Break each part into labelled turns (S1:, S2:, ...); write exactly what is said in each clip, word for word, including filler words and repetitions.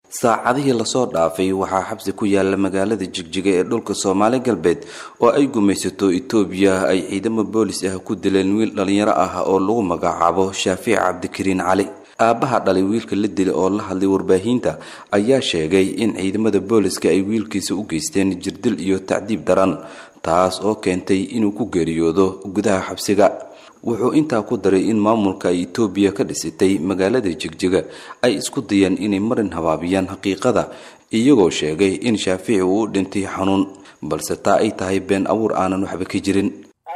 S1: saacadihii la soo dhaafay waxaa xabsi ku yaala magaalada Jigjiga ee dhulka Soomaali galbeed oo ay gumaysato Itoobiya ay ciidamo boolis ah ku dileen wiil dhalinyaro ah oo lagu magacaabo Shaafiic Cabdikariin Cali. aabaha dhalay wiilka la dilay oo la hadlay warbaahinta ayaa sheegay in ciidamada booliska ay wiilkiisa u geysteen jirdil iyo tacdiib daran taas oo keentay inuu ku geeriyoodo gudaha xabsiga. wuxuu intaa ku daray in maamulka Itoobiya ka dhisitay magaalada Jigjiga ay isku dayeen inay marin habaabiyaan xaqiiqada iyagoo sheegay in Shaafiic uu dhintay xanuun balse taa ay tahay been abuur aanan waxba ka jirin.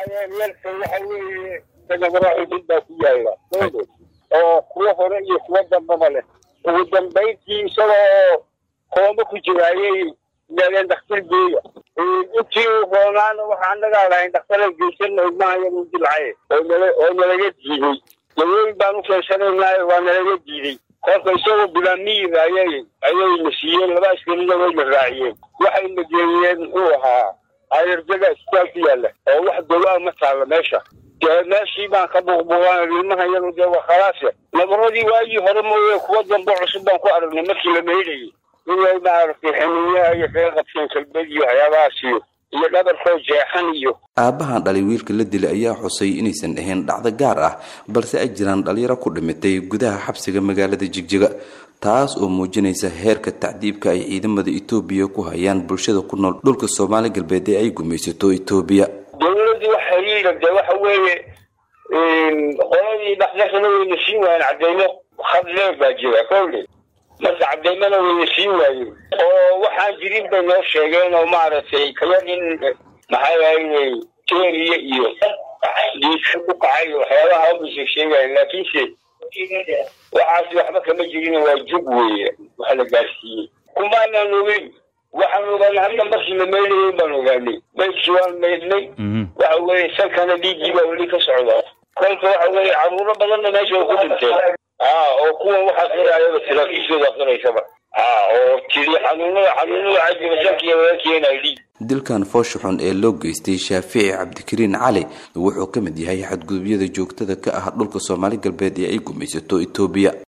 S2: oo kuwa hore iyo kuwa dambaba leh ugu dambeyntii isagoo kooma ku jiraayay meeleen dhakhtar geeya intii roonaan waxaan naga lahayn dhakhtar geesan ilmaha yar uu dilcay oo nalaga diiday daweyn baan u keensanaynaa waa nalaga diiday kolka isagoo bilaamiir ayay ayay nasiiyeen laba askariga way la raaciyeen waxay la geeyeen muxuu ahaa ayardaga isbitaalka yaalla oo wax dawaa ma taala meesha ماشي بان كبوغبوغان ilmaha yar oo waa khalaas nabaradii waagi hore mooyee kuwa dambe cusub baan ku aragnay markii la meeydayay inay ma aragtay xiniyaha iyo qeybqabsan kalbadiyo waxyaabahaas iyo dhabarkoo jeexan iyo
S1: aabahan dhalay wiilka la dilay ayaa xusay inaysan ahayn dhacdo gaar ah balse ay jiraan dhalinyaro ku dhimatay gudaha xabsiga magaalada Jigjiga taas oo muujinaysa heerka tacdiibka ay ciidamada Itoobiya ku hayaan bulshada ku nool dhulka Soomaali galbeed ee ay gumaysato Itoobiya.
S2: dawladdu waxay yiraahdaa waxa weeye in qoladii dhaxdana way nasiin waayeen cadeymo khadle baajira koolay marka cadeymana way nasiin waayeen oo waxa jirin bay noo sheegeen oo maaragtay kayadin maxay ahayd teeriye iyo diisku ku kacay waxyaabaha oo bisha sheegay laakiin si waxaas waxba kama jirin waa jug weeye waxa la gaarsiiyay kuma aanooyin waxaan ogaanay hadda markii la meelayay baan ogaanay meeshaan meeday waxa weeye salkana dhiigii baa weli ka socda kolka waxa weeye caruuro badanna meesha ku dhinteen aa oo kuwa waxa qiraayada tilaafiisooda qiraysaba aa oo tiri xanuunada xanuunada cajiba salkiya waa keenay dhiig.
S1: dilkan foosho xun ee loo geystay Shaafiic Cabdikariin Cali wuxuu ka mid yahay xadgudubyada joogtada ka ah dhulka Soomaali galbeed ee ay gumaysato Itoobiya.